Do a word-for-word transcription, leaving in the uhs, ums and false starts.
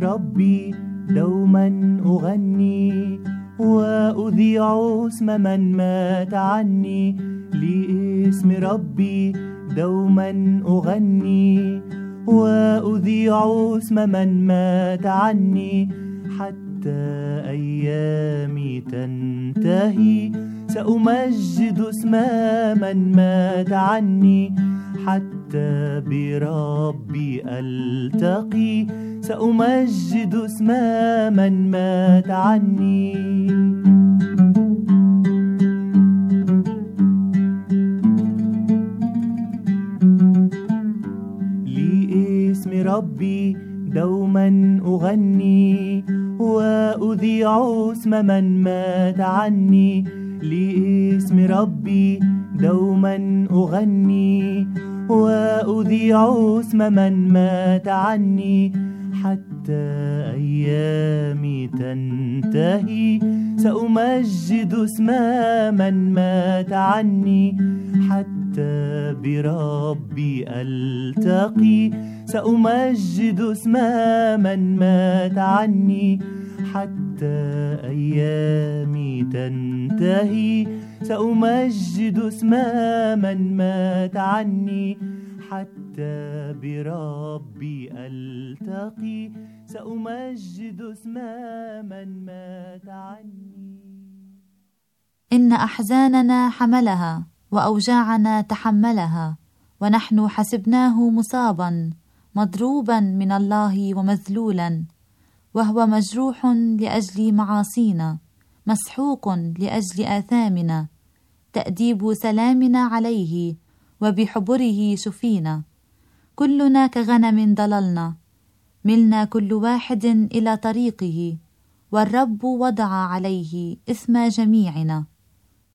ربي دوما أغني، وأذيع اسم من مات عني. لاسم ربي دوما أغني، وأذيع اسم من مات عني. حتى أيامي تنتهي سأمجد اسم من مات عني. حتى بربي ألتقي سأمجد اسم من مات عني. لاسم ربي دوما أغني، وأذيع اسم من مات عني. لاسم ربي دوما أغني، وأذيع اسم من مات عني. حتى أيامي تنتهي سأمجد اسم من مات عني. حتى بربي ألتقي سأمجد اسم من مات عني. حتى أيامي تنتهي سأمجد اسم من مات عني. حتى بربي ألتقي سأمجد اسم من مات عني. إن أحزاننا حملها وأوجاعنا تحملها، ونحن حسبناه مصابا مضروبا من الله ومذلولا، وهو مجروح لأجل معاصينا، مسحوق لأجل آثامنا. تأديب سلامنا عليه، وبحبره شفينا. كلنا كغنم ضللنا، ملنا كل واحد إلى طريقه، والرب وضع عليه إثم جميعنا.